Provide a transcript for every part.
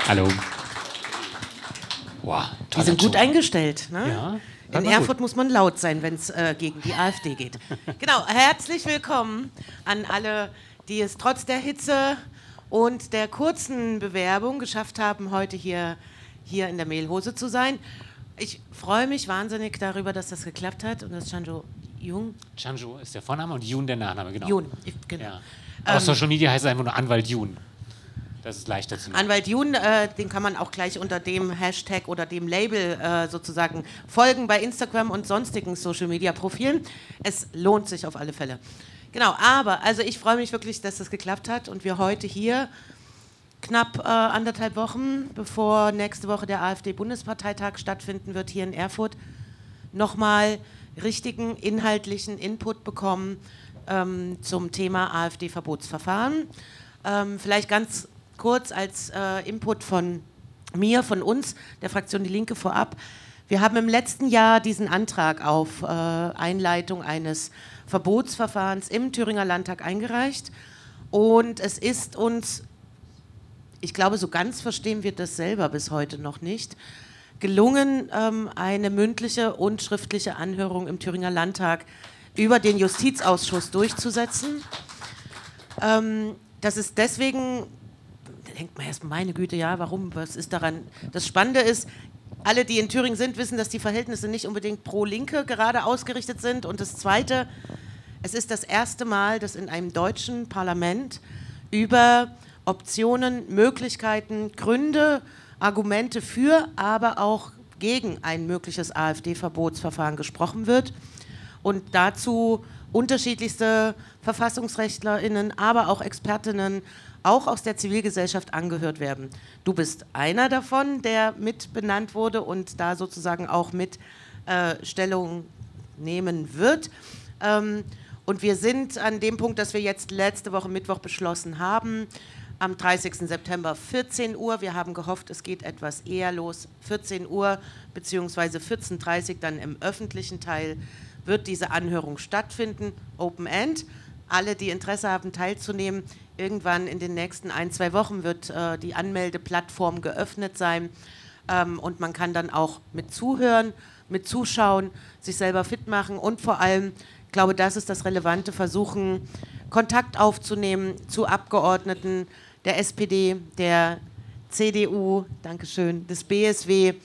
Hallo. Wow, die sind gut eingestellt. Ne? Ja, in Erfurt muss man laut sein, wenn es gegen die AfD geht. Genau, herzlich willkommen an alle, die es trotz der Hitze und der kurzen Bewerbung geschafft haben, heute hier in der Mehlhose zu sein. Ich freue mich wahnsinnig darüber, dass das geklappt hat und dass Chanjo Jung... Chanjo ist der Vorname und Jun der Nachname, genau. Jun, genau. Ja. Auf Social Media heißt es einfach nur Anwalt Jun. Das ist leichter zu machen. Anwalt Jun, den kann man auch gleich unter dem Hashtag oder dem Label sozusagen folgen bei Instagram und sonstigen Social-Media-Profilen. Es lohnt sich auf alle Fälle. Genau, aber also ich freue mich wirklich, dass das geklappt hat und wir heute hier knapp 1,5 Wochen, bevor nächste Woche der AfD-Bundesparteitag stattfinden wird, hier in Erfurt, nochmal richtigen inhaltlichen Input bekommen zum Thema AfD-Verbotsverfahren. Vielleicht ganz kurz als Input von mir, von uns, der Fraktion Die Linke vorab. Wir haben im letzten Jahr diesen Antrag auf Einleitung eines Verbotsverfahrens im Thüringer Landtag eingereicht und es ist uns, ich glaube, so ganz verstehen wir das selber bis heute noch nicht, gelungen, eine mündliche und schriftliche Anhörung im Thüringer Landtag über den Justizausschuss durchzusetzen. Das ist deswegen, da denkt man erst, meine Güte, ja, warum, was ist daran? Das Spannende ist, alle, die in Thüringen sind, wissen, dass die Verhältnisse nicht unbedingt pro Linke gerade ausgerichtet sind. Und das Zweite, es ist das erste Mal, dass in einem deutschen Parlament über Optionen, Möglichkeiten, Gründe, Argumente für, aber auch gegen ein mögliches AfD-Verbotsverfahren gesprochen wird. Und dazu unterschiedlichste VerfassungsrechtlerInnen, aber auch ExpertInnen, auch aus der Zivilgesellschaft angehört werden. Du bist einer davon, der mit benannt wurde und da sozusagen auch mit Stellung nehmen wird. Und wir sind an dem Punkt, dass wir jetzt letzte Woche Mittwoch beschlossen haben, am 30. September 14 Uhr. Wir haben gehofft, es geht etwas eher los. 14 Uhr bzw. 14.30 Uhr dann im öffentlichen Teil wird diese Anhörung stattfinden, Open End. Alle, die Interesse haben, teilzunehmen, irgendwann in den nächsten 1-2 Wochen wird die Anmeldeplattform geöffnet sein und man kann dann auch mit zuhören, mit zuschauen, sich selber fit machen und vor allem, ich glaube, das ist das Relevante, versuchen, Kontakt aufzunehmen zu Abgeordneten der SPD, der CDU, Dankeschön, des BSW,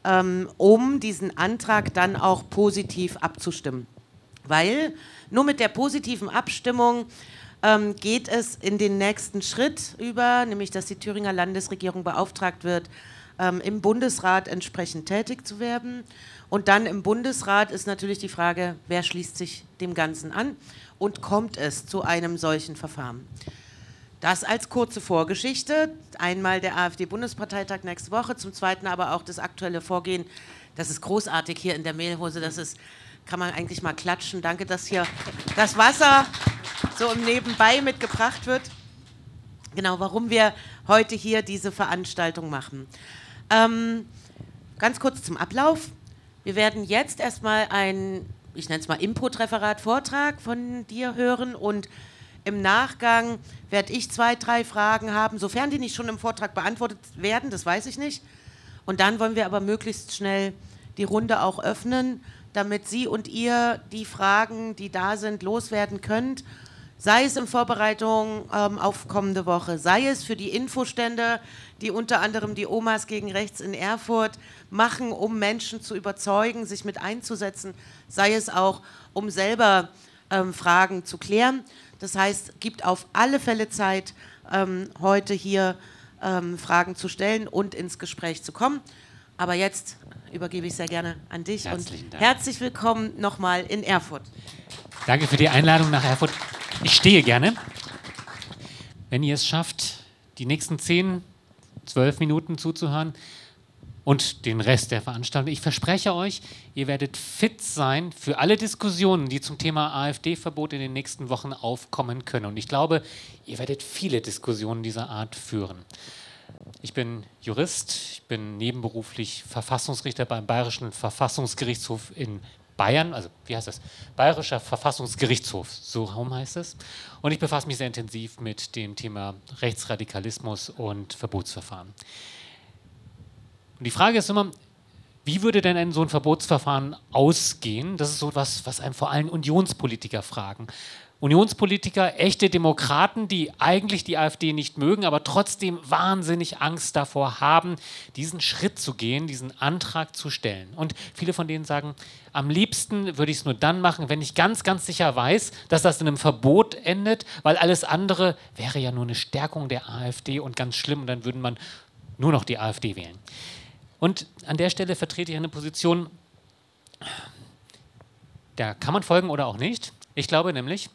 um diesen Antrag dann auch positiv abzustimmen. Weil nur mit der positiven Abstimmung geht es in den nächsten Schritt über, nämlich dass die Thüringer Landesregierung beauftragt wird, im Bundesrat entsprechend tätig zu werden. Und dann im Bundesrat ist natürlich die Frage, wer schließt sich dem Ganzen an und kommt es zu einem solchen Verfahren. Das als kurze Vorgeschichte. Einmal der AfD-Bundesparteitag nächste Woche, zum Zweiten aber auch das aktuelle Vorgehen. Das ist großartig hier in der Mehlhose, das ist, kann man eigentlich mal klatschen. Danke, dass hier das Wasser so im Nebenbei mitgebracht wird. Genau, warum wir heute hier diese Veranstaltung machen. Ganz kurz zum Ablauf. Wir werden jetzt erstmal ein, ich nenne es mal Input-Referat, Vortrag von dir hören und im Nachgang werde ich 2-3 Fragen haben, sofern die nicht schon im Vortrag beantwortet werden, das weiß ich nicht. Und dann wollen wir aber möglichst schnell die Runde auch öffnen, damit Sie und ihr die Fragen, die da sind, loswerden könnt. Sei es in Vorbereitung auf kommende Woche, sei es für die Infostände, die unter anderem die Omas gegen Rechts in Erfurt machen, um Menschen zu überzeugen, sich mit einzusetzen, sei es auch, um selber Fragen zu klären. Das heißt, gibt auf alle Fälle Zeit, heute hier Fragen zu stellen und ins Gespräch zu kommen. Aber jetzt übergebe ich sehr gerne an dich Herzlichen Dank. Herzlich willkommen nochmal in Erfurt. Danke für die Einladung nach Erfurt. Ich stehe gerne. Wenn ihr es schafft, die nächsten 10, 12 Minuten zuzuhören und den Rest der Veranstaltung. Ich verspreche euch, ihr werdet fit sein für alle Diskussionen, die zum Thema AfD-Verbot in den nächsten Wochen aufkommen können. Und ich glaube, ihr werdet viele Diskussionen dieser Art führen. Ich bin Jurist, ich bin nebenberuflich Verfassungsrichter beim Bayerischen Verfassungsgerichtshof in Bayern, also wie heißt das? Bayerischer Verfassungsgerichtshof, so rum heißt es. Und ich befasse mich sehr intensiv mit dem Thema Rechtsradikalismus und Verbotsverfahren. Und die Frage ist immer, wie würde denn so ein Verbotsverfahren ausgehen? Das ist so was, was einem vor allem Unionspolitiker fragen. Unionspolitiker, echte Demokraten, die eigentlich die AfD nicht mögen, aber trotzdem wahnsinnig Angst davor haben, diesen Schritt zu gehen, diesen Antrag zu stellen. Und viele von denen sagen, am liebsten würde ich es nur dann machen, wenn ich ganz, ganz sicher weiß, dass das in einem Verbot endet, weil alles andere wäre ja nur eine Stärkung der AfD und ganz schlimm und dann würde man nur noch die AfD wählen. Und an der Stelle vertrete ich eine Position, der kann man folgen oder auch nicht. Ich glaube nämlich,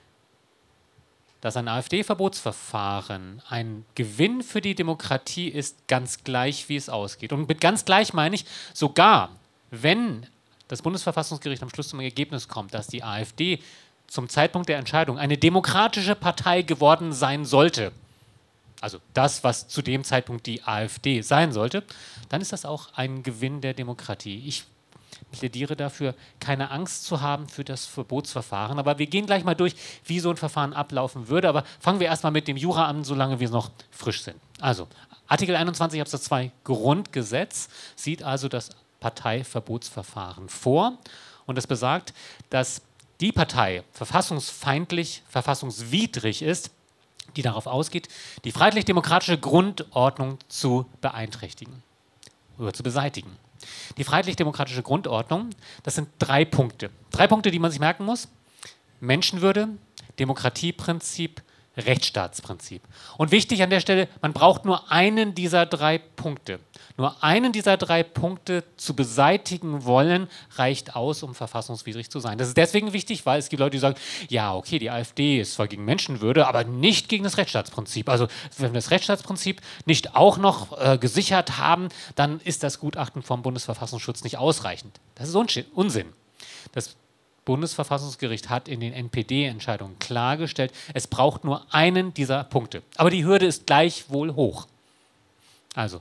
dass ein AfD-Verbotsverfahren ein Gewinn für die Demokratie ist, ganz gleich, wie es ausgeht. Und mit ganz gleich meine ich, sogar wenn das Bundesverfassungsgericht am Schluss zum Ergebnis kommt, dass die AfD zum Zeitpunkt der Entscheidung eine demokratische Partei geworden sein sollte, also das, was zu dem Zeitpunkt die AfD sein sollte, dann ist das auch ein Gewinn der Demokratie. Ich plädiere dafür, keine Angst zu haben für das Verbotsverfahren. Aber wir gehen gleich mal durch, wie so ein Verfahren ablaufen würde. Aber fangen wir erstmal mit dem Jura an, solange wir noch frisch sind. Also, Artikel 21 Absatz 2 Grundgesetz sieht also das Parteiverbotsverfahren vor. Und das besagt, dass die Partei verfassungsfeindlich, verfassungswidrig ist, die darauf ausgeht, die freiheitlich-demokratische Grundordnung zu beeinträchtigen oder zu beseitigen. Die freiheitlich-demokratische Grundordnung, das sind 3 Punkte. 3 Punkte, die man sich merken muss. Menschenwürde, Demokratieprinzip, Rechtsstaatsprinzip. Und wichtig an der Stelle, man braucht nur einen dieser 3 Punkte. Nur einen dieser 3 Punkte zu beseitigen wollen, reicht aus, um verfassungswidrig zu sein. Das ist deswegen wichtig, weil es gibt Leute, die sagen, ja, okay, die AfD ist zwar gegen Menschenwürde, aber nicht gegen das Rechtsstaatsprinzip. Also wenn wir das Rechtsstaatsprinzip nicht auch noch gesichert haben, dann ist das Gutachten vom Bundesverfassungsschutz nicht ausreichend. Das ist Unsinn. Das Bundesverfassungsgericht hat in den NPD-Entscheidungen klargestellt, es braucht nur einen dieser Punkte. Aber die Hürde ist gleichwohl hoch. Also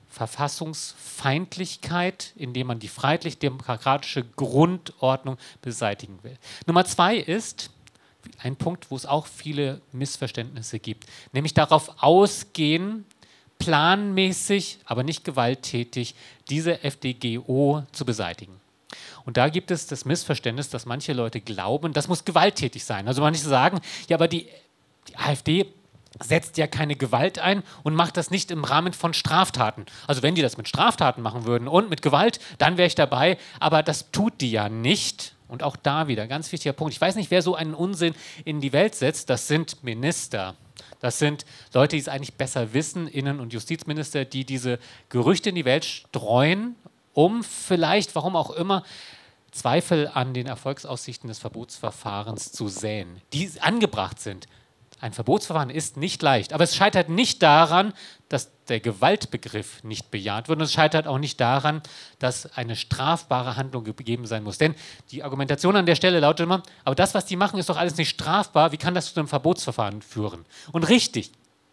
Verfassungsfeindlichkeit, indem man die freiheitlich-demokratische Grundordnung beseitigen will. Nummer 2 ist ein Punkt, wo es auch viele Missverständnisse gibt, nämlich darauf ausgehen, planmäßig, aber nicht gewalttätig, diese FDGO zu beseitigen. Und da gibt es das Missverständnis, dass manche Leute glauben, das muss gewalttätig sein. Also manche sagen, ja, aber die AfD setzt ja keine Gewalt ein und macht das nicht im Rahmen von Straftaten. Also wenn die das mit Straftaten machen würden und mit Gewalt, dann wäre ich dabei, aber das tut die ja nicht. Und auch da wieder, ganz wichtiger Punkt. Ich weiß nicht, wer so einen Unsinn in die Welt setzt. Das sind Minister. Das sind Leute, die es eigentlich besser wissen, Innen- und Justizminister, die diese Gerüchte in die Welt streuen, um vielleicht, warum auch immer, Zweifel an den Erfolgsaussichten des Verbotsverfahrens zu säen, die angebracht sind. Ein Verbotsverfahren ist nicht leicht, aber es scheitert nicht daran, dass der Gewaltbegriff nicht bejaht wird und es scheitert auch nicht daran, dass eine strafbare Handlung gegeben sein muss. Denn die Argumentation an der Stelle lautet immer, aber das, was die machen, ist doch alles nicht strafbar, wie kann das zu einem Verbotsverfahren führen? Und richtig,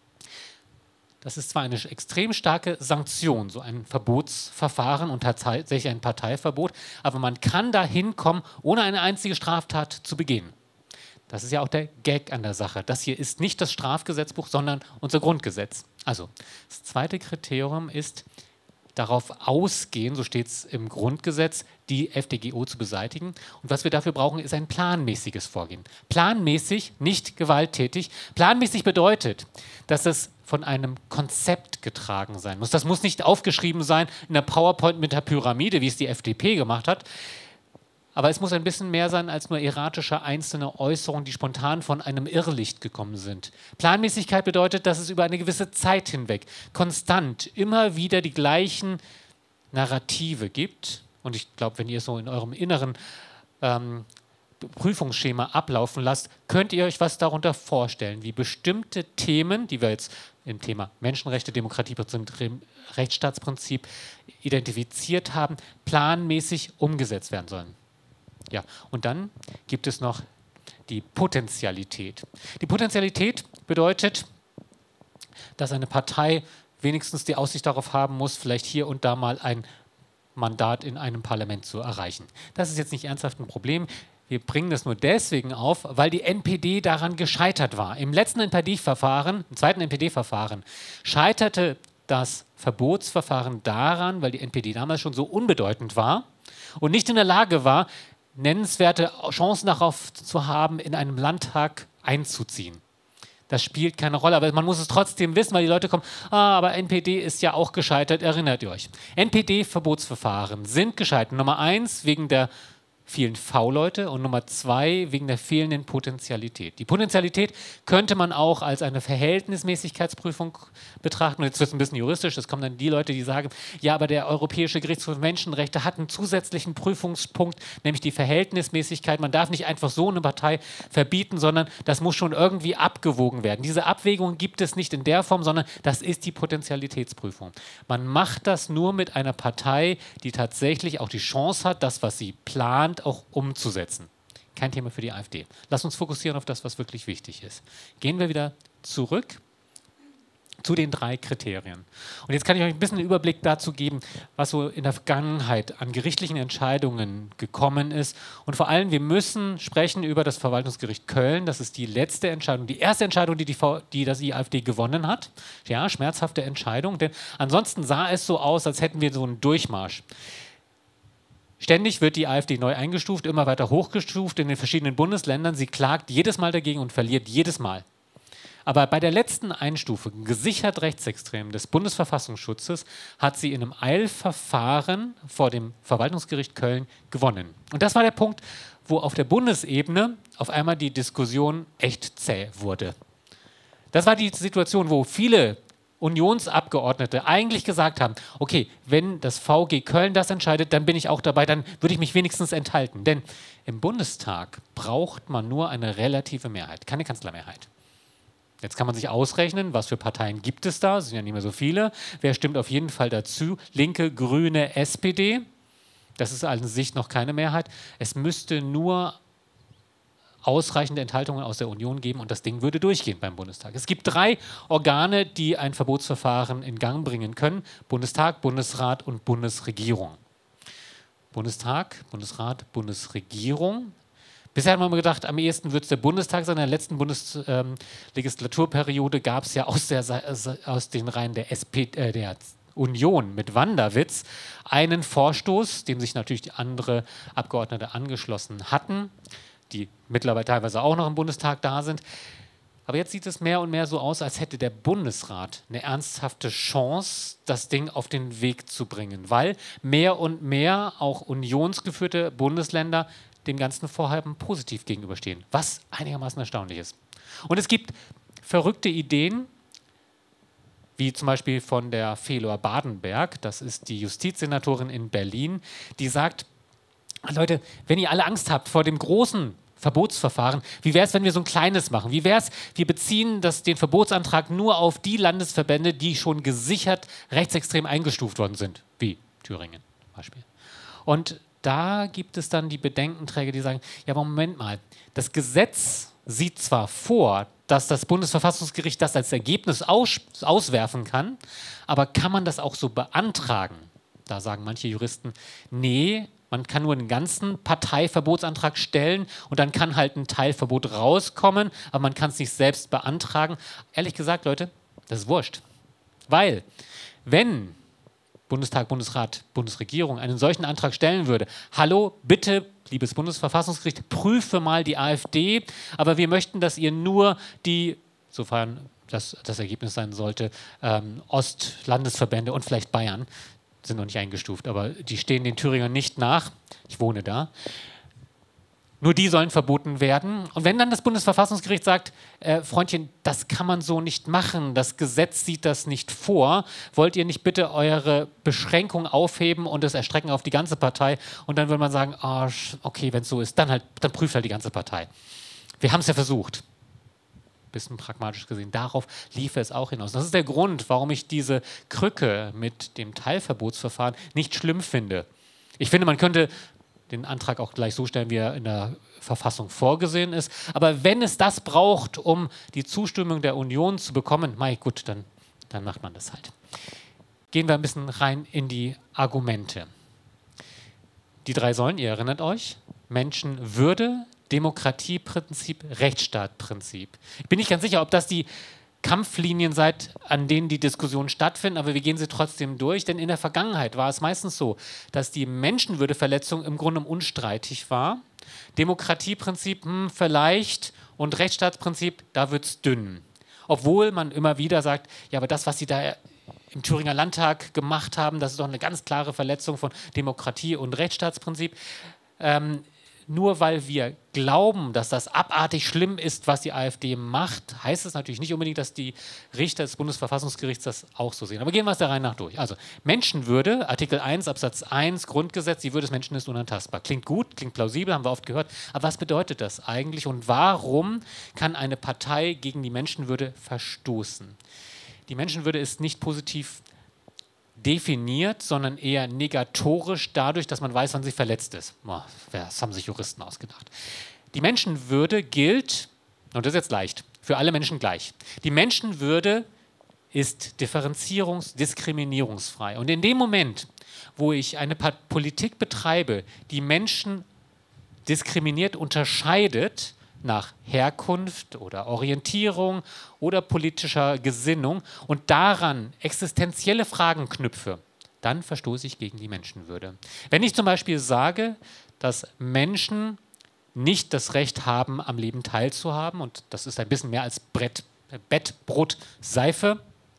das ist zwar eine extrem starke Sanktion, so ein Verbotsverfahren und tatsächlich ein Parteiverbot, aber man kann da hinkommen, ohne eine einzige Straftat zu begehen. Das ist ja auch der Gag an der Sache. Das hier ist nicht das Strafgesetzbuch, sondern unser Grundgesetz. Also, das zweite Kriterium ist, darauf ausgehen, so steht es im Grundgesetz, die FDGO zu beseitigen. Und was wir dafür brauchen, ist ein planmäßiges Vorgehen. Planmäßig, nicht gewalttätig. Planmäßig bedeutet, dass es von einem Konzept getragen sein muss. Das muss nicht aufgeschrieben sein in der PowerPoint mit der Pyramide, wie es die FDP gemacht hat. Aber es muss ein bisschen mehr sein als nur erratische einzelne Äußerungen, die spontan von einem Irrlicht gekommen sind. Planmäßigkeit bedeutet, dass es über eine gewisse Zeit hinweg konstant immer wieder die gleichen Narrative gibt. Und ich glaube, wenn ihr es so in eurem inneren Prüfungsschema ablaufen lasst, könnt ihr euch was darunter vorstellen, wie bestimmte Themen, die wir jetzt im Thema Menschenrechte, Demokratieprinzip, Rechtsstaatsprinzip identifiziert haben, planmäßig umgesetzt werden sollen. Ja, und dann gibt es noch die Potentialität. Die Potentialität bedeutet, dass eine Partei wenigstens die Aussicht darauf haben muss, vielleicht hier und da mal ein Mandat in einem Parlament zu erreichen. Das ist jetzt nicht ernsthaft ein Problem. Wir bringen das nur deswegen auf, weil die NPD daran gescheitert war. Im letzten NPD-Verfahren, im zweiten NPD-Verfahren, scheiterte das Verbotsverfahren daran, weil die NPD damals schon so unbedeutend war und nicht in der Lage war, nennenswerte Chancen darauf zu haben, in einem Landtag einzuziehen. Das spielt keine Rolle, aber man muss es trotzdem wissen, weil die Leute kommen, aber NPD ist ja auch gescheitert, erinnert ihr euch. NPD-Verbotsverfahren sind gescheitert. Nummer 1 wegen der vielen V-Leute und Nummer 2 wegen der fehlenden Potentialität. Die Potentialität könnte man auch als eine Verhältnismäßigkeitsprüfung betrachten. Und jetzt wird es ein bisschen juristisch, es kommen dann die Leute, die sagen, ja, aber der Europäische Gerichtshof für Menschenrechte hat einen zusätzlichen Prüfungspunkt, nämlich die Verhältnismäßigkeit. Man darf nicht einfach so eine Partei verbieten, sondern das muss schon irgendwie abgewogen werden. Diese Abwägung gibt es nicht in der Form, sondern das ist die Potentialitätsprüfung. Man macht das nur mit einer Partei, die tatsächlich auch die Chance hat, das, was sie plant, auch umzusetzen. Kein Thema für die AfD. Lass uns fokussieren auf das, was wirklich wichtig ist. Gehen wir wieder zurück zu den 3 Kriterien. Und jetzt kann ich euch ein bisschen einen Überblick dazu geben, was so in der Vergangenheit an gerichtlichen Entscheidungen gekommen ist. Und vor allem, wir müssen sprechen über das Verwaltungsgericht Köln. Das ist die letzte Entscheidung, die erste Entscheidung, die das AfD gewonnen hat. Ja, schmerzhafte Entscheidung, denn ansonsten sah es so aus, als hätten wir so einen Durchmarsch. Ständig wird die AfD neu eingestuft, immer weiter hochgestuft in den verschiedenen Bundesländern. Sie klagt jedes Mal dagegen und verliert jedes Mal. Aber bei der letzten Einstufung, gesichert rechtsextrem des Bundesverfassungsschutzes, hat sie in einem Eilverfahren vor dem Verwaltungsgericht Köln gewonnen. Und das war der Punkt, wo auf der Bundesebene auf einmal die Diskussion echt zäh wurde. Das war die Situation, wo viele Unionsabgeordnete eigentlich gesagt haben, okay, wenn das VG Köln das entscheidet, dann bin ich auch dabei, dann würde ich mich wenigstens enthalten. Denn im Bundestag braucht man nur eine relative Mehrheit, keine Kanzlermehrheit. Jetzt kann man sich ausrechnen, was für Parteien gibt es da, es sind ja nicht mehr so viele. Wer stimmt auf jeden Fall dazu? Linke, Grüne, SPD. Das ist an sich noch keine Mehrheit. Es müsste nur ausreichende Enthaltungen aus der Union geben und das Ding würde durchgehen beim Bundestag. Es gibt 3 Organe, die ein Verbotsverfahren in Gang bringen können. Bundestag, Bundesrat und Bundesregierung. Bundestag, Bundesrat, Bundesregierung. Bisher haben wir gedacht, am ehesten wird es der Bundestag sein. In der letzten Bundeslegislaturperiode gab es ja aus den Reihen der Union mit Wanderwitz einen Vorstoß, dem sich natürlich die andere Abgeordnete angeschlossen hatten, die mittlerweile teilweise auch noch im Bundestag da sind. Aber jetzt sieht es mehr und mehr so aus, als hätte der Bundesrat eine ernsthafte Chance, das Ding auf den Weg zu bringen, weil mehr und mehr auch unionsgeführte Bundesländer dem ganzen Vorhaben positiv gegenüberstehen, was einigermaßen erstaunlich ist. Und es gibt verrückte Ideen, wie zum Beispiel von der Felor Badenberg, das ist die Justizsenatorin in Berlin, die sagt, Leute, wenn ihr alle Angst habt vor dem großen Verbotsverfahren, wie wäre es, wenn wir so ein kleines machen? Wie wäre es, wir beziehen den Verbotsantrag nur auf die Landesverbände, die schon gesichert rechtsextrem eingestuft worden sind, wie Thüringen zum Beispiel. Und da gibt es dann die Bedenkenträger, die sagen, ja, aber Moment mal, das Gesetz sieht zwar vor, dass das Bundesverfassungsgericht das als Ergebnis auswerfen kann, aber kann man das auch so beantragen? Da sagen manche Juristen, nee, man kann nur einen ganzen Parteiverbotsantrag stellen und dann kann halt ein Teilverbot rauskommen, aber man kann es nicht selbst beantragen. Ehrlich gesagt, Leute, das ist wurscht. Weil, wenn Bundestag, Bundesrat, Bundesregierung einen solchen Antrag stellen würde, hallo, bitte, liebes Bundesverfassungsgericht, prüfe mal die AfD, aber wir möchten, dass ihr nur die, sofern das Ergebnis sein sollte, Ostlandesverbände und vielleicht Bayern, sind noch nicht eingestuft, aber die stehen den Thüringern nicht nach. Ich wohne da. Nur die sollen verboten werden. Und wenn dann das Bundesverfassungsgericht sagt, Freundchen, das kann man so nicht machen, das Gesetz sieht das nicht vor, wollt ihr nicht bitte eure Beschränkung aufheben und es erstrecken auf die ganze Partei? Und dann würde man sagen, oh, okay, wenn es so ist, dann prüft halt die ganze Partei. Wir haben es ja versucht. Bisschen pragmatisch gesehen. Darauf lief es auch hinaus. Das ist der Grund, warum ich diese Krücke mit dem Teilverbotsverfahren nicht schlimm finde. Ich finde, man könnte den Antrag auch gleich so stellen, wie er in der Verfassung vorgesehen ist. Aber wenn es das braucht, um die Zustimmung der Union zu bekommen, mei, gut, dann macht man das halt. Gehen wir ein bisschen rein in die Argumente. Die 3 Säulen, ihr erinnert euch, Menschenwürde, Demokratieprinzip, Rechtsstaatprinzip. Ich bin nicht ganz sicher, ob das die Kampflinien seid, an denen die Diskussionen stattfinden, aber wir gehen sie trotzdem durch, denn in der Vergangenheit war es meistens so, dass die Menschenwürdeverletzung im Grunde unstreitig war. Demokratieprinzip vielleicht und Rechtsstaatsprinzip, da wird es dünn. Obwohl man immer wieder sagt, ja, aber das, was sie da im Thüringer Landtag gemacht haben, das ist doch eine ganz klare Verletzung von Demokratie und Rechtsstaatsprinzip. Nur weil wir glauben, dass das abartig schlimm ist, was die AfD macht, heißt es natürlich nicht unbedingt, dass die Richter des Bundesverfassungsgerichts das auch so sehen. Aber gehen wir es der Reihe nach durch. Also Menschenwürde, Artikel 1 Absatz 1 Grundgesetz, die Würde des Menschen ist unantastbar. Klingt gut, klingt plausibel, haben wir oft gehört. Aber was bedeutet das eigentlich und warum kann eine Partei gegen die Menschenwürde verstoßen? Die Menschenwürde ist nicht positiv definiert, sondern eher negatorisch dadurch, dass man weiß, wann sie verletzt ist. Das haben sich Juristen ausgedacht. Die Menschenwürde gilt, und das ist jetzt leicht, für alle Menschen gleich. Die Menschenwürde ist diskriminierungsfrei. Und in dem Moment, wo ich eine Politik betreibe, die Menschen diskriminiert, unterscheidet, nach Herkunft oder Orientierung oder politischer Gesinnung und daran existenzielle Fragen knüpfe, dann verstoße ich gegen die Menschenwürde. Wenn ich zum Beispiel sage, dass Menschen nicht das Recht haben, am Leben teilzuhaben, und das ist ein bisschen mehr als Bett, Brot, Seife,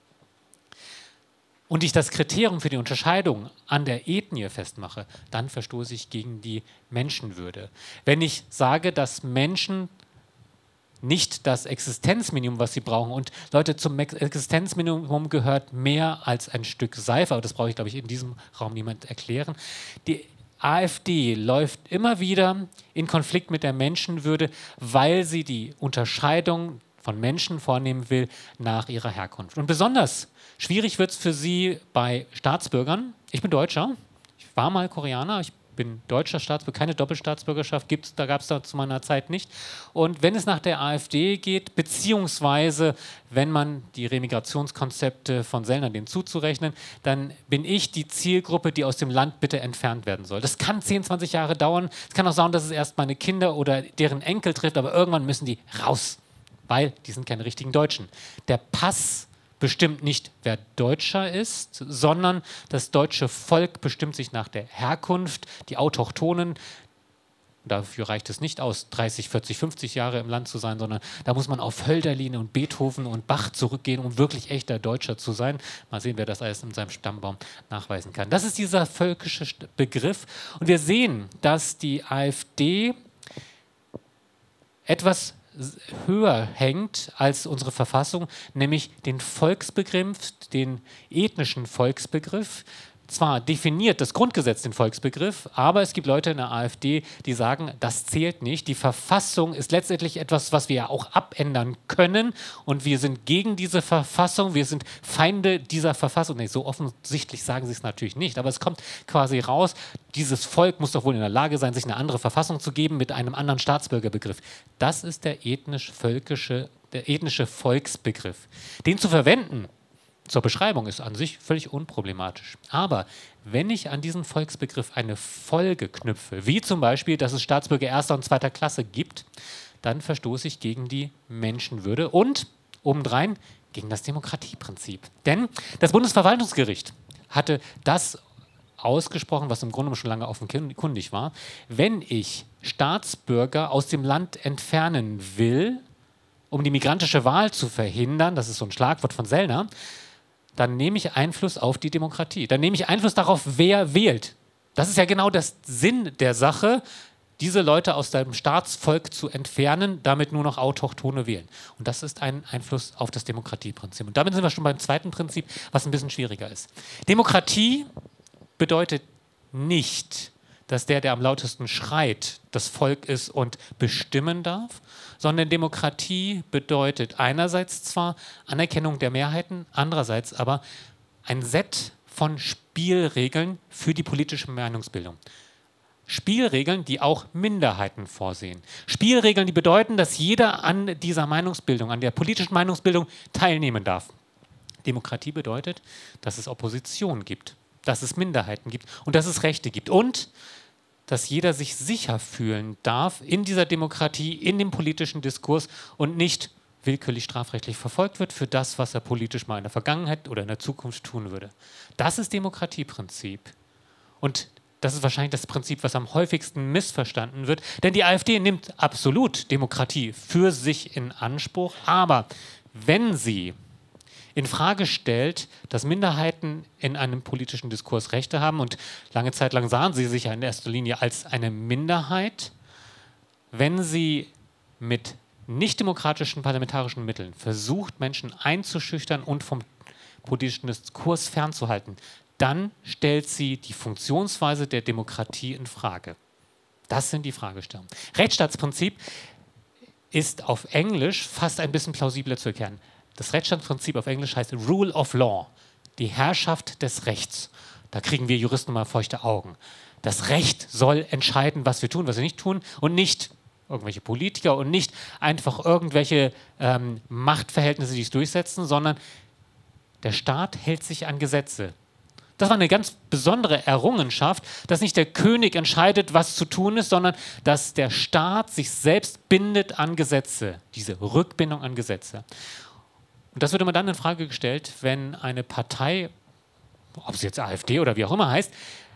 und ich das Kriterium für die Unterscheidung an der Ethnie festmache, dann verstoße ich gegen die Menschenwürde. Wenn ich sage, dass Menschen nicht das Existenzminimum, was sie brauchen, und Leute, zum Existenzminimum gehört mehr als ein Stück Seife, aber das brauche ich, glaube ich, in diesem Raum niemand erklären. Die AfD läuft immer wieder in Konflikt mit der Menschenwürde, weil sie die Unterscheidung von Menschen vornehmen will nach ihrer Herkunft. Und besonders schwierig wird es für sie bei Staatsbürgern. Ich bin Deutscher, ich war mal Koreaner, ich bin deutscher Staatsbürger, keine Doppelstaatsbürgerschaft gab es da zu meiner Zeit nicht. Und wenn es nach der AfD geht, beziehungsweise wenn man die Remigrationskonzepte von Sellner denen zuzurechnen, dann bin ich die Zielgruppe, die aus dem Land bitte entfernt werden soll. Das kann 10, 20 Jahre dauern. Es kann auch sein, dass es erst meine Kinder oder deren Enkel trifft, aber irgendwann müssen die raus, weil die sind keine richtigen Deutschen. Der Pass bestimmt nicht, wer Deutscher ist, sondern das deutsche Volk bestimmt sich nach der Herkunft, die Autochtonen. Dafür reicht es nicht aus, 30, 40, 50 Jahre im Land zu sein, sondern da muss man auf Hölderlin und Beethoven und Bach zurückgehen, um wirklich echter Deutscher zu sein. Mal sehen, wer das alles in seinem Stammbaum nachweisen kann. Das ist dieser völkische Begriff. Und wir sehen, dass die AfD etwas höher hängt als unsere Verfassung, nämlich den Volksbegriff, den ethnischen Volksbegriff. Zwar definiert das Grundgesetz den Volksbegriff, aber es gibt Leute in der AfD, die sagen, das zählt nicht. Die Verfassung ist letztendlich etwas, was wir ja auch abändern können und wir sind gegen diese Verfassung, wir sind Feinde dieser Verfassung. Nee, so offensichtlich sagen sie es natürlich nicht, aber es kommt quasi raus, dieses Volk muss doch wohl in der Lage sein, sich eine andere Verfassung zu geben mit einem anderen Staatsbürgerbegriff. Das ist der ethnische Volksbegriff. Den zu verwenden zur Beschreibung ist an sich völlig unproblematisch. Aber wenn ich an diesen Volksbegriff eine Folge knüpfe, wie zum Beispiel, dass es Staatsbürger erster und zweiter Klasse gibt, dann verstoße ich gegen die Menschenwürde und obendrein gegen das Demokratieprinzip. Denn das Bundesverwaltungsgericht hatte das ausgesprochen, was im Grunde schon lange offenkundig war. Wenn ich Staatsbürger aus dem Land entfernen will, um die migrantische Wahl zu verhindern, das ist so ein Schlagwort von Sellner, dann nehme ich Einfluss auf die Demokratie. Dann nehme ich Einfluss darauf, wer wählt. Das ist ja genau der Sinn der Sache, diese Leute aus dem Staatsvolk zu entfernen, damit nur noch Autochtone wählen. Und das ist ein Einfluss auf das Demokratieprinzip. Und damit sind wir schon beim zweiten Prinzip, was ein bisschen schwieriger ist. Demokratie bedeutet nicht, dass der am lautesten schreit, das Volk ist und bestimmen darf, sondern Demokratie bedeutet einerseits zwar Anerkennung der Mehrheiten, andererseits aber ein Set von Spielregeln für die politische Meinungsbildung. Spielregeln, die auch Minderheiten vorsehen. Spielregeln, die bedeuten, dass jeder an dieser Meinungsbildung, an der politischen Meinungsbildung teilnehmen darf. Demokratie bedeutet, dass es Opposition gibt, dass es Minderheiten gibt und dass es Rechte gibt und dass jeder sich sicher fühlen darf in dieser Demokratie, in dem politischen Diskurs und nicht willkürlich strafrechtlich verfolgt wird für das, was er politisch mal in der Vergangenheit oder in der Zukunft tun würde. Das ist Demokratieprinzip. Und das ist wahrscheinlich das Prinzip, was am häufigsten missverstanden wird. Denn die AfD nimmt absolut Demokratie für sich in Anspruch. Aber wenn sie in Frage stellt, dass Minderheiten in einem politischen Diskurs Rechte haben, und lange Zeit lang sahen sie sich ja in erster Linie als eine Minderheit, wenn sie mit nicht-demokratischen parlamentarischen Mitteln versucht, Menschen einzuschüchtern und vom politischen Diskurs fernzuhalten, dann stellt sie die Funktionsweise der Demokratie in Frage. Das sind die Fragestellungen. Rechtsstaatsprinzip ist auf Englisch fast ein bisschen plausibler zu erklären. Das Rechtsstaatsprinzip auf Englisch heißt Rule of Law, die Herrschaft des Rechts. Da kriegen wir Juristen mal feuchte Augen. Das Recht soll entscheiden, was wir tun, was wir nicht tun, und nicht irgendwelche Politiker und nicht einfach irgendwelche Machtverhältnisse, die es durchsetzen, sondern der Staat hält sich an Gesetze. Das war eine ganz besondere Errungenschaft, dass nicht der König entscheidet, was zu tun ist, sondern dass der Staat sich selbst bindet an Gesetze, diese Rückbindung an Gesetze. Und das wird immer dann in Frage gestellt, wenn eine Partei, ob sie jetzt AfD oder wie auch immer heißt,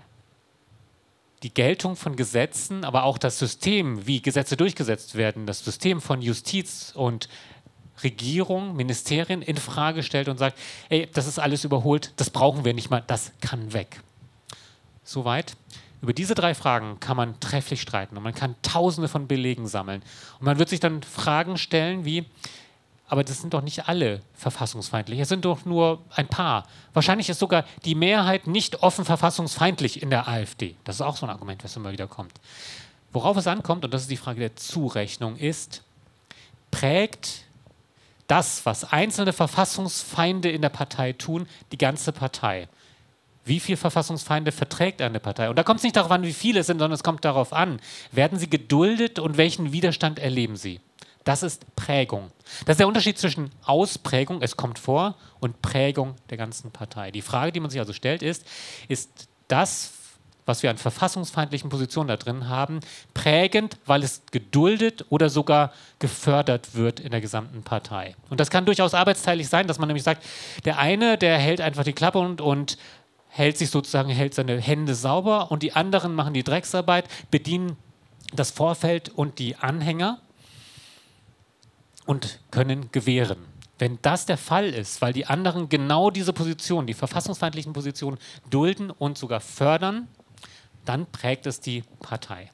die Geltung von Gesetzen, aber auch das System, wie Gesetze durchgesetzt werden, das System von Justiz und Regierung, Ministerien in Frage stellt und sagt, ey, das ist alles überholt, das brauchen wir nicht mal, das kann weg. Soweit. Über diese 3 Fragen kann man trefflich streiten und man kann Tausende von Belegen sammeln. Und man wird sich dann Fragen stellen wie, aber das sind doch nicht alle verfassungsfeindlich, es sind doch nur ein paar. Wahrscheinlich ist sogar die Mehrheit nicht offen verfassungsfeindlich in der AfD. Das ist auch so ein Argument, was immer wieder kommt. Worauf es ankommt, und das ist die Frage der Zurechnung, ist, prägt das, was einzelne Verfassungsfeinde in der Partei tun, die ganze Partei? Wie viele Verfassungsfeinde verträgt eine Partei? Und da kommt es nicht darauf an, wie viele es sind, sondern es kommt darauf an, werden sie geduldet und welchen Widerstand erleben sie? Das ist Prägung. Das ist der Unterschied zwischen Ausprägung, es kommt vor, und Prägung der ganzen Partei. Die Frage, die man sich also stellt, ist das, was wir an verfassungsfeindlichen Positionen da drin haben, prägend, weil es geduldet oder sogar gefördert wird in der gesamten Partei? Und das kann durchaus arbeitsteilig sein, dass man nämlich sagt, der eine, der hält einfach die Klappe und hält seine Hände sauber, und die anderen machen die Drecksarbeit, bedienen das Vorfeld und die Anhänger und können gewähren. Wenn das der Fall ist, weil die anderen genau diese Position, die verfassungsfeindlichen Positionen dulden und sogar fördern, dann prägt es die Partei.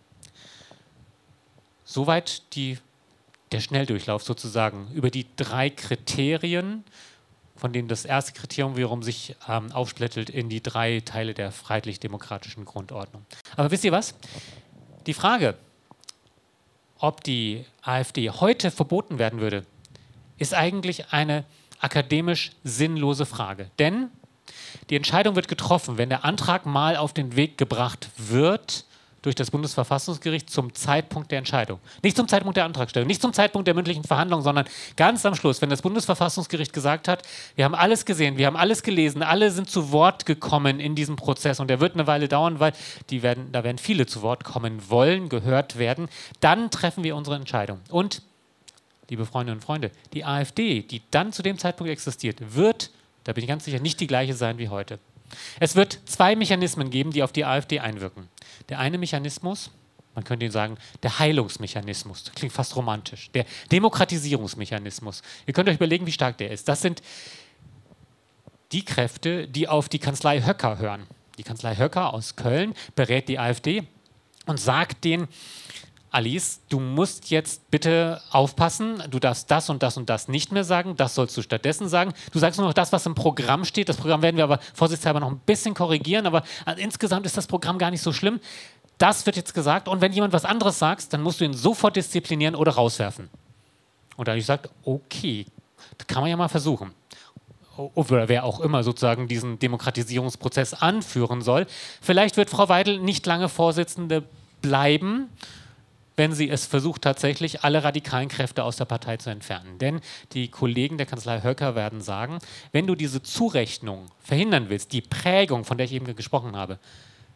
Soweit der Schnelldurchlauf sozusagen über die 3 Kriterien, von denen das erste Kriterium wiederum sich aufsplittelt in die 3 Teile der freiheitlich-demokratischen Grundordnung. Aber wisst ihr was? Die Frage, ob die AfD heute verboten werden würde, ist eigentlich eine akademisch sinnlose Frage. Denn die Entscheidung wird getroffen, wenn der Antrag mal auf den Weg gebracht wird durch das Bundesverfassungsgericht zum Zeitpunkt der Entscheidung. Nicht zum Zeitpunkt der Antragstellung, nicht zum Zeitpunkt der mündlichen Verhandlung, sondern ganz am Schluss, wenn das Bundesverfassungsgericht gesagt hat, wir haben alles gesehen, wir haben alles gelesen, alle sind zu Wort gekommen in diesem Prozess, und der wird eine Weile dauern, weil da werden viele zu Wort kommen wollen, gehört werden, dann treffen wir unsere Entscheidung. Und, liebe Freundinnen und Freunde, die AfD, die dann zu dem Zeitpunkt existiert, wird, da bin ich ganz sicher, nicht die gleiche sein wie heute. Es wird 2 Mechanismen geben, die auf die AfD einwirken. Der eine Mechanismus, man könnte ihn sagen, der Heilungsmechanismus, das klingt fast romantisch, der Demokratisierungsmechanismus. Ihr könnt euch überlegen, wie stark der ist. Das sind die Kräfte, die auf die Kanzlei Höcker hören. Die Kanzlei Höcker aus Köln berät die AfD und sagt denen, Alice, du musst jetzt bitte aufpassen, du darfst das und das und das nicht mehr sagen, das sollst du stattdessen sagen. Du sagst nur noch das, was im Programm steht. Das Programm werden wir aber vorsichtshalber noch ein bisschen korrigieren, aber insgesamt ist das Programm gar nicht so schlimm. Das wird jetzt gesagt, und wenn jemand was anderes sagt, dann musst du ihn sofort disziplinieren oder rauswerfen. Und da habe ich gesagt, okay, das kann man ja mal versuchen. Oder wer auch immer sozusagen diesen Demokratisierungsprozess anführen soll. Vielleicht wird Frau Weidel nicht lange Vorsitzende bleiben, wenn sie es versucht, tatsächlich alle radikalen Kräfte aus der Partei zu entfernen. Denn die Kollegen der Kanzlei Höcker werden sagen, wenn du diese Zurechnung verhindern willst, die Prägung, von der ich eben gesprochen habe,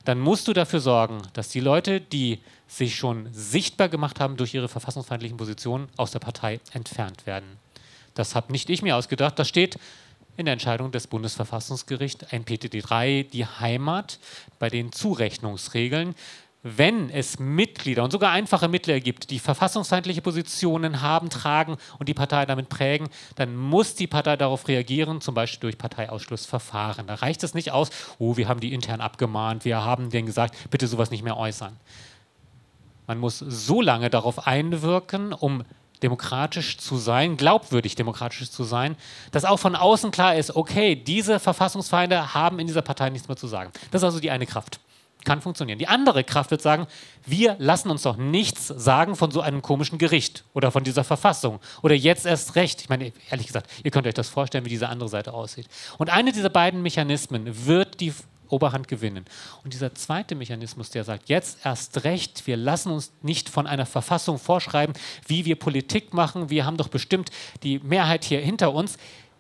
dann musst du dafür sorgen, dass die Leute, die sich schon sichtbar gemacht haben durch ihre verfassungsfeindlichen Positionen, aus der Partei entfernt werden. Das habe nicht ich mir ausgedacht, das steht in der Entscheidung des Bundesverfassungsgerichts, NPTD 3, die Heimat, bei den Zurechnungsregeln. Wenn es Mitglieder und sogar einfache Mitglieder gibt, die verfassungsfeindliche Positionen haben, tragen und die Partei damit prägen, dann muss die Partei darauf reagieren, zum Beispiel durch Parteiausschlussverfahren. Da reicht es nicht aus, oh, wir haben die intern abgemahnt, wir haben denen gesagt, bitte sowas nicht mehr äußern. Man muss so lange darauf einwirken, um demokratisch zu sein, glaubwürdig demokratisch zu sein, dass auch von außen klar ist, okay, diese Verfassungsfeinde haben in dieser Partei nichts mehr zu sagen. Das ist also die eine Kraft. Kann funktionieren. Die andere Kraft wird sagen, wir lassen uns doch nichts sagen von so einem komischen Gericht oder von dieser Verfassung oder jetzt erst recht. Ich meine, ehrlich gesagt, ihr könnt euch das vorstellen, wie diese andere Seite aussieht. Und eine dieser beiden Mechanismen wird die Oberhand gewinnen. Und dieser zweite Mechanismus, der sagt, jetzt erst recht, wir lassen uns nicht von einer Verfassung vorschreiben, wie wir Politik machen, wir haben doch bestimmt die Mehrheit hier hinter uns,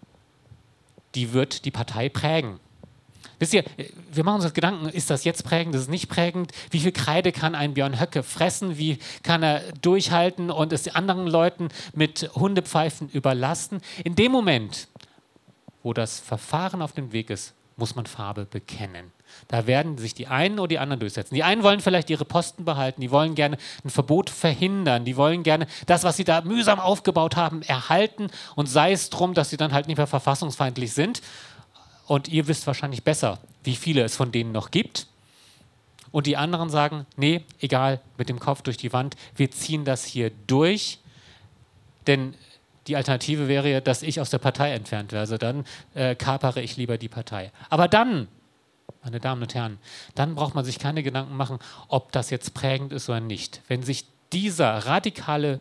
die wird die Partei prägen. Wisst ihr, wir machen uns Gedanken, ist das jetzt prägend, ist es nicht prägend? Wie viel Kreide kann ein Björn Höcke fressen? Wie kann er durchhalten und es anderen Leuten mit Hundepfeifen überlasten? In dem Moment, wo das Verfahren auf dem Weg ist, muss man Farbe bekennen. Da werden sich die einen oder die anderen durchsetzen. Die einen wollen vielleicht ihre Posten behalten, die wollen gerne ein Verbot verhindern, die wollen gerne das, was sie da mühsam aufgebaut haben, erhalten und sei es drum, dass sie dann halt nicht mehr verfassungsfeindlich sind. Und ihr wisst wahrscheinlich besser, wie viele es von denen noch gibt. Und die anderen sagen, nee, egal, mit dem Kopf durch die Wand, wir ziehen das hier durch, denn die Alternative wäre ja, dass ich aus der Partei entfernt werde. Also dann kapere ich lieber die Partei. Aber dann, meine Damen und Herren, dann braucht man sich keine Gedanken machen, ob das jetzt prägend ist oder nicht. Wenn sich dieser radikale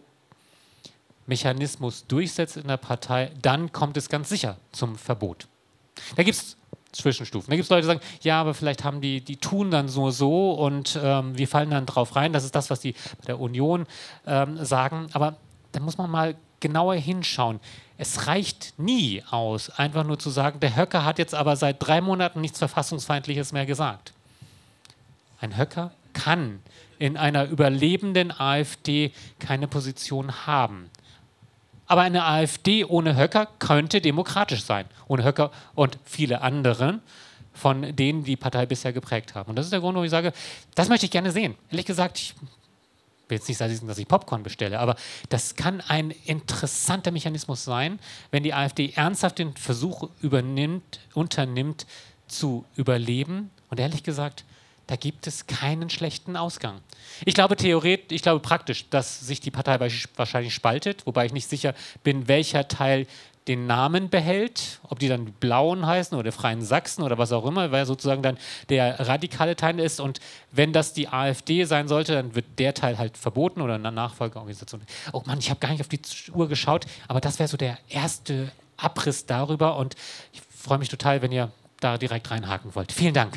Mechanismus durchsetzt in der Partei, dann kommt es ganz sicher zum Verbot. Da gibt es Zwischenstufen. Da gibt es Leute, die sagen, ja, aber vielleicht haben die tun dann so und wir fallen dann drauf rein. Das ist das, was die bei der Union sagen. Aber da muss man mal genauer hinschauen. Es reicht nie aus, einfach nur zu sagen, der Höcker hat jetzt aber seit 3 Monaten nichts Verfassungsfeindliches mehr gesagt. Ein Höcker kann in einer überlebenden AfD keine Position haben. Aber eine AfD ohne Höcker könnte demokratisch sein. Ohne Höcker und viele andere von denen die Partei bisher geprägt haben. Und das ist der Grund, warum ich sage, das möchte ich gerne sehen. Ehrlich gesagt, ich will jetzt nicht sagen, dass ich Popcorn bestelle, aber das kann ein interessanter Mechanismus sein, wenn die AfD ernsthaft den Versuch unternimmt, zu überleben. Und ehrlich gesagt, da gibt es keinen schlechten Ausgang. Ich glaube praktisch, dass sich die Partei wahrscheinlich spaltet, wobei ich nicht sicher bin, welcher Teil den Namen behält, ob die dann Blauen heißen oder Freien Sachsen oder was auch immer, weil sozusagen dann der radikale Teil ist. Und wenn das die AfD sein sollte, dann wird der Teil halt verboten oder eine Nachfolgeorganisation. Oh Mann, ich habe gar nicht auf die Uhr geschaut, aber das wäre so der erste Abriss darüber und ich freue mich total, wenn ihr da direkt reinhaken wollt. Vielen Dank.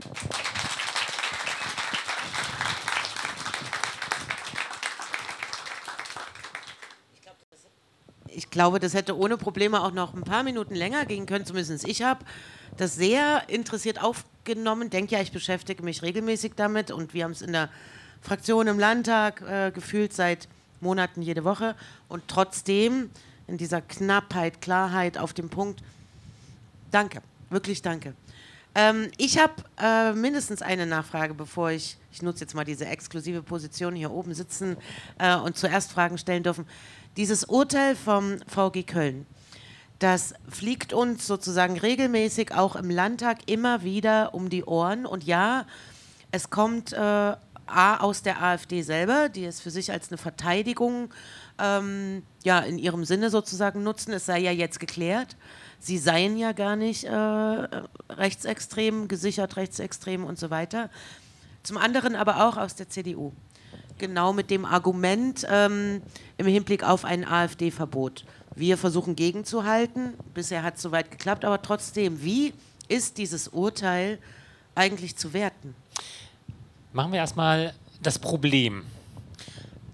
Ich glaube, das hätte ohne Probleme auch noch ein paar Minuten länger gehen können, zumindest ich habe das sehr interessiert aufgenommen. Denke ja, ich beschäftige mich regelmäßig damit und wir haben es in der Fraktion im Landtag gefühlt seit Monaten jede Woche und trotzdem in dieser Knappheit, Klarheit auf dem Punkt. Danke, wirklich danke. Ich habe mindestens eine Nachfrage, bevor ich nutze jetzt mal diese exklusive Position hier oben sitzen und zuerst Fragen stellen dürfen. Dieses Urteil vom VG Köln, das fliegt uns sozusagen regelmäßig auch im Landtag immer wieder um die Ohren. Und ja, es kommt aus der AfD selber, die es für sich als eine Verteidigung in ihrem Sinne sozusagen nutzen. Es sei ja jetzt geklärt, sie seien ja gar nicht rechtsextrem, gesichert rechtsextrem und so weiter. Zum anderen aber auch aus der CDU. Genau mit dem Argument im Hinblick auf ein AfD-Verbot. Wir versuchen gegenzuhalten. Bisher hat es soweit geklappt, aber trotzdem, wie ist dieses Urteil eigentlich zu werten? Machen wir erstmal das Problem.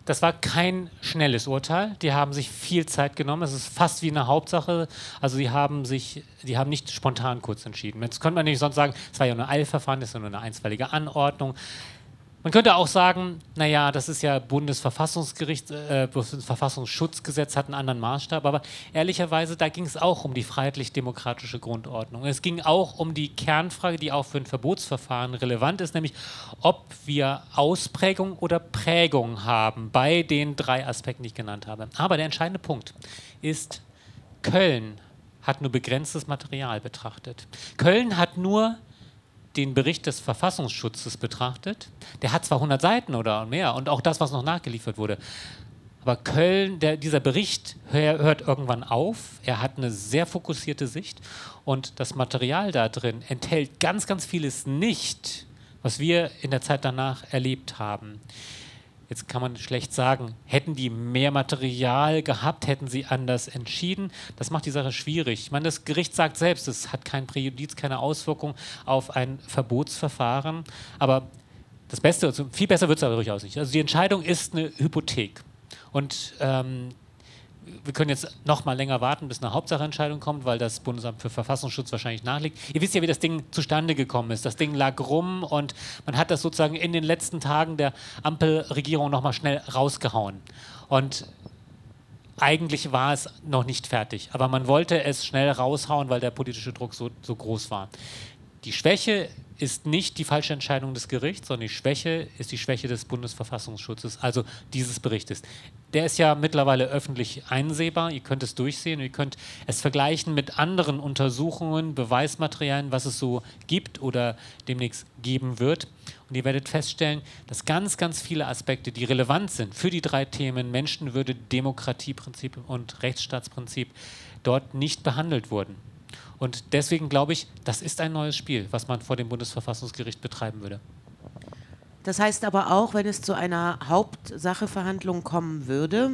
Das war kein schnelles Urteil. Die haben sich viel Zeit genommen. Es ist fast wie eine Hauptsache. Also die haben nicht spontan kurz entschieden. Jetzt könnte man nämlich sonst sagen, es war ja nur ein Eilverfahren, das ist ja nur eine einstweilige Anordnung. Man könnte auch sagen, naja, das ist ja Bundesverfassungsgericht, das Verfassungsschutzgesetz hat einen anderen Maßstab, aber ehrlicherweise, da ging es auch um die freiheitlich-demokratische Grundordnung. Es ging auch um die Kernfrage, die auch für ein Verbotsverfahren relevant ist, nämlich ob wir Ausprägung oder Prägung haben bei den 3 Aspekten, die ich genannt habe. Aber der entscheidende Punkt ist, Köln hat nur begrenztes Material betrachtet. Köln hat nur den Bericht des Verfassungsschutzes betrachtet. Der hat zwar 100 Seiten oder mehr und auch das, was noch nachgeliefert wurde. Aber Köln, dieser Bericht hört irgendwann auf. Er hat eine sehr fokussierte Sicht und das Material da drin enthält ganz, ganz vieles nicht, was wir in der Zeit danach erlebt haben. Jetzt kann man schlecht sagen, hätten die mehr Material gehabt, hätten sie anders entschieden. Das macht die Sache schwierig. Ich meine, das Gericht sagt selbst, es hat kein Präjudiz, keine Auswirkung auf ein Verbotsverfahren. Aber das Beste, also viel besser wird es aber durchaus nicht. Also die Entscheidung ist eine Hypothek. Und wir können jetzt noch mal länger warten, bis eine Hauptsacheentscheidung kommt, weil das Bundesamt für Verfassungsschutz wahrscheinlich nachliegt. Ihr wisst ja, wie das Ding zustande gekommen ist. Das Ding lag rum und man hat das sozusagen in den letzten Tagen der Ampelregierung noch mal schnell rausgehauen. Und eigentlich war es noch nicht fertig, aber man wollte es schnell raushauen, weil der politische Druck so groß war. Die Schwäche ist nicht die falsche Entscheidung des Gerichts, sondern die Schwäche ist die Schwäche des Bundesverfassungsschutzes, also dieses Berichtes. Der ist ja mittlerweile öffentlich einsehbar, ihr könnt es durchsehen, ihr könnt es vergleichen mit anderen Untersuchungen, Beweismaterialien, was es so gibt oder demnächst geben wird. Und ihr werdet feststellen, dass ganz, ganz viele Aspekte, die relevant sind für die 3 Themen Menschenwürde, Demokratieprinzip und Rechtsstaatsprinzip, dort nicht behandelt wurden. Und deswegen glaube ich, das ist ein neues Spiel, was man vor dem Bundesverfassungsgericht betreiben würde. Das heißt aber auch, wenn es zu einer Hauptsacheverhandlung kommen würde,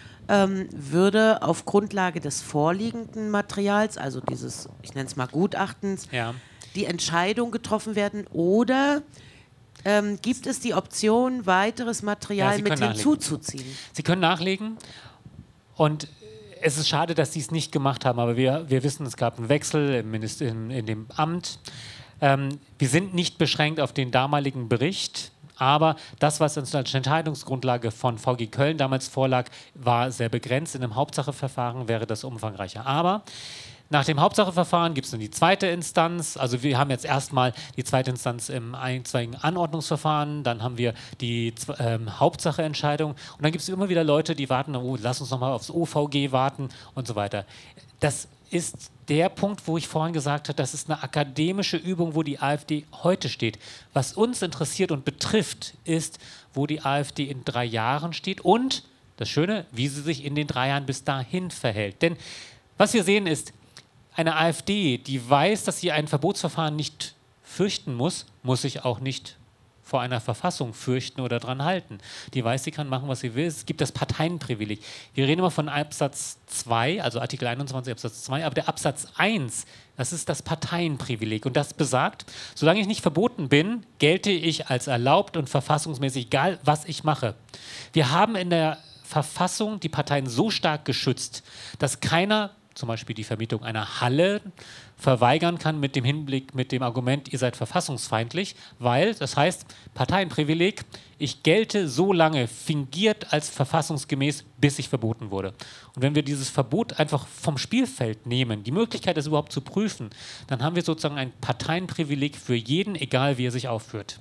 würde auf Grundlage des vorliegenden Materials, also dieses, ich nenne es mal Gutachtens, die Entscheidung getroffen werden oder gibt es die Option, weiteres Material mit hinzuzuziehen? Sie können nachlegen und es ist schade, dass sie es nicht gemacht haben, aber wir wissen, es gab einen Wechsel in dem Amt. Wir sind nicht beschränkt auf den damaligen Bericht, aber das, was uns als Entscheidungsgrundlage von VG Köln damals vorlag, war sehr begrenzt. In einem Hauptsacheverfahren wäre das umfangreicher. Aber nach dem Hauptsacheverfahren gibt es dann die zweite Instanz. Also wir haben jetzt erstmal die zweite Instanz im einstweiligen Anordnungsverfahren, dann haben wir die Hauptsacheentscheidung und dann gibt es immer wieder Leute, die warten, oh, lass uns nochmal aufs OVG warten und so weiter. Das ist der Punkt, wo ich vorhin gesagt habe, das ist eine akademische Übung, wo die AfD heute steht. Was uns interessiert und betrifft, ist, wo die AfD in 3 Jahren steht und, das Schöne, wie sie sich in den 3 Jahren bis dahin verhält. Denn was wir sehen ist, eine AfD, die weiß, dass sie ein Verbotsverfahren nicht fürchten muss, muss sich auch nicht vor einer Verfassung fürchten oder dran halten. Die weiß, sie kann machen, was sie will. Es gibt das Parteienprivileg. Wir reden immer von Absatz 2, also Artikel 21 Absatz 2, aber der Absatz 1, das ist das Parteienprivileg. Und das besagt, solange ich nicht verboten bin, gelte ich als erlaubt und verfassungsmäßig, egal was ich mache. Wir haben in der Verfassung die Parteien so stark geschützt, dass keiner zum Beispiel die Vermietung einer Halle verweigern kann mit dem Hinblick, mit dem Argument, ihr seid verfassungsfeindlich, weil, das heißt, Parteienprivileg, ich gelte so lange fingiert als verfassungsgemäß, bis ich verboten wurde. Und wenn wir dieses Verbot einfach vom Spielfeld nehmen, die Möglichkeit, es überhaupt zu prüfen, dann haben wir sozusagen ein Parteienprivileg für jeden, egal wie er sich aufführt.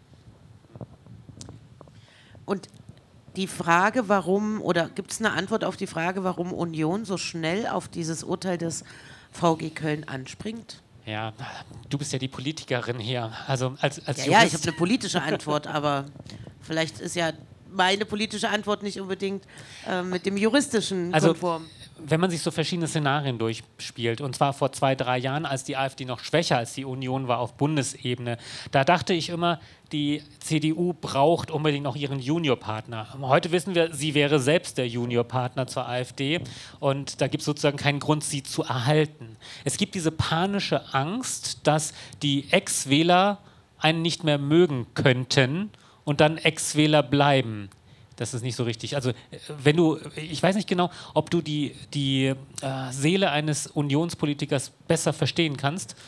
Und die Frage, warum, oder gibt es eine Antwort auf die Frage, warum Union so schnell auf dieses Urteil des VG Köln anspringt? Ja, du bist ja die Politikerin hier. Also als Jurist. Ja, ich habe eine politische Antwort, aber vielleicht ist ja meine politische Antwort nicht unbedingt mit dem juristischen konform. Wenn man sich so verschiedene Szenarien durchspielt, und zwar vor 2, 3 Jahren, als die AfD noch schwächer als die Union war auf Bundesebene, da dachte ich immer, die CDU braucht unbedingt noch ihren Juniorpartner. Heute wissen wir, sie wäre selbst der Juniorpartner zur AfD und da gibt es sozusagen keinen Grund, sie zu erhalten. Es gibt diese panische Angst, dass die Ex-Wähler einen nicht mehr mögen könnten und dann Ex-Wähler bleiben. Das ist nicht so richtig. Also ich weiß nicht genau, ob du die Seele eines Unionspolitikers besser verstehen kannst.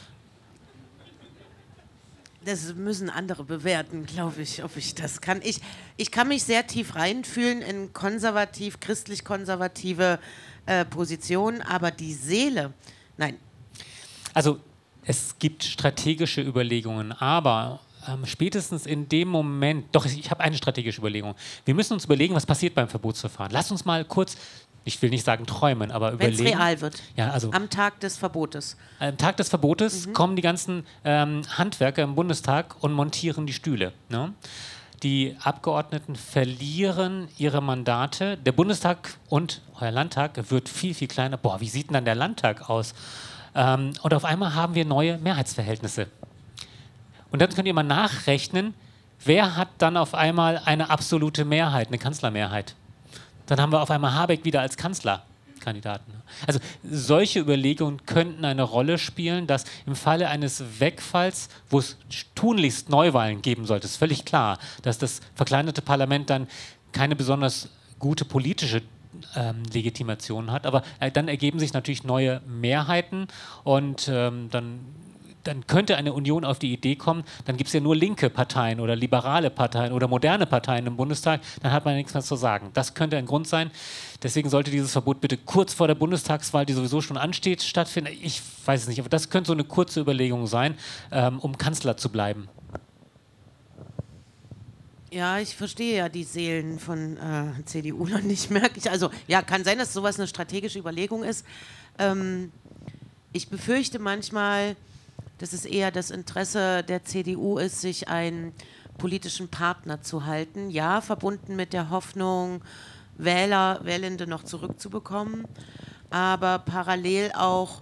Das müssen andere bewerten, glaube ich, ob ich das kann. Ich kann mich sehr tief reinfühlen in christlich-konservative Positionen, aber die Seele, nein. Also es gibt strategische Überlegungen, aber spätestens in dem Moment, doch, ich habe eine strategische Überlegung. Wir müssen uns überlegen, was passiert beim Verbotsverfahren. Lass uns mal kurz, ich will nicht sagen träumen, aber überlegen. Wenn es real wird. Ja, also am Tag des Verbotes. Am Tag des Verbotes kommen die ganzen Handwerker im Bundestag und montieren die Stühle. Ne? Die Abgeordneten verlieren ihre Mandate. Der Bundestag und euer Landtag wird viel, viel kleiner. Boah, wie sieht denn dann der Landtag aus? Und auf einmal haben wir neue Mehrheitsverhältnisse. Und dann könnt ihr mal nachrechnen, wer hat dann auf einmal eine absolute Mehrheit, eine Kanzlermehrheit. Dann haben wir auf einmal Habeck wieder als Kanzlerkandidaten. Also solche Überlegungen könnten eine Rolle spielen, dass im Falle eines Wegfalls, wo es tunlichst Neuwahlen geben sollte, ist völlig klar, dass das verkleinerte Parlament dann keine besonders gute politische Legitimation hat, aber dann ergeben sich natürlich neue Mehrheiten und dann könnte eine Union auf die Idee kommen, dann gibt es ja nur linke Parteien oder liberale Parteien oder moderne Parteien im Bundestag, dann hat man nichts mehr zu sagen. Das könnte ein Grund sein. Deswegen sollte dieses Verbot bitte kurz vor der Bundestagswahl, die sowieso schon ansteht, stattfinden. Ich weiß es nicht, aber das könnte so eine kurze Überlegung sein, um Kanzler zu bleiben. Ja, ich verstehe ja die Seelen von CDU noch nicht, merke ich. Also ja, kann sein, dass sowas eine strategische Überlegung ist. Ich befürchte manchmal, dass es eher das Interesse der CDU ist, sich einen politischen Partner zu halten. Ja, verbunden mit der Hoffnung, Wählende noch zurückzubekommen, aber parallel auch,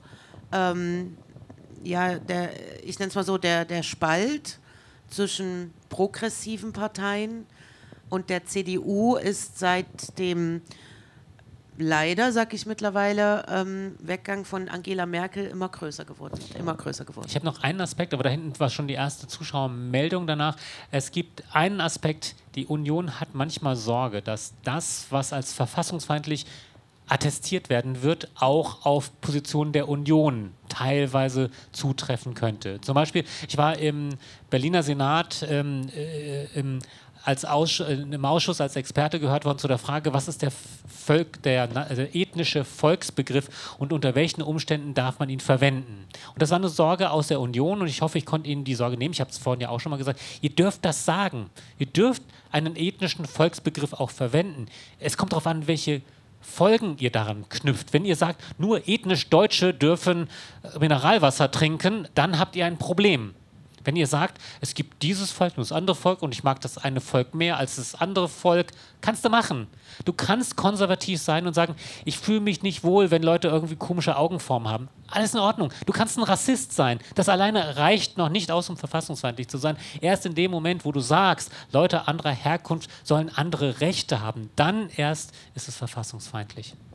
ich nenne es mal so, der Spalt zwischen progressiven Parteien und der CDU ist seit dem leider, sage ich mittlerweile, Weggang von Angela Merkel immer größer geworden. Ich habe noch einen Aspekt, aber da hinten war schon die erste Zuschauermeldung danach. Es gibt einen Aspekt, die Union hat manchmal Sorge, dass das, was als verfassungsfeindlich attestiert werden wird, auch auf Positionen der Union teilweise zutreffen könnte. Zum Beispiel, ich war im Berliner Senat im Ausschuss als Experte gehört worden zu der Frage, was ist der ethnische Volksbegriff und unter welchen Umständen darf man ihn verwenden. Und das war eine Sorge aus der Union und ich hoffe, ich konnte Ihnen die Sorge nehmen. Ich habe es vorhin ja auch schon mal gesagt. Ihr dürft das sagen. Ihr dürft einen ethnischen Volksbegriff auch verwenden. Es kommt darauf an, welche Folgen ihr daran knüpft. Wenn ihr sagt, nur ethnisch Deutsche dürfen Mineralwasser trinken, dann habt ihr ein Problem. Wenn ihr sagt, es gibt dieses Volk und das andere Volk und ich mag das eine Volk mehr als das andere Volk, kannst du machen. Du kannst konservativ sein und sagen, ich fühle mich nicht wohl, wenn Leute irgendwie komische Augenformen haben. Alles in Ordnung. Du kannst ein Rassist sein. Das alleine reicht noch nicht aus, um verfassungsfeindlich zu sein. Erst in dem Moment, wo du sagst, Leute anderer Herkunft sollen andere Rechte haben, dann erst ist es verfassungsfeindlich.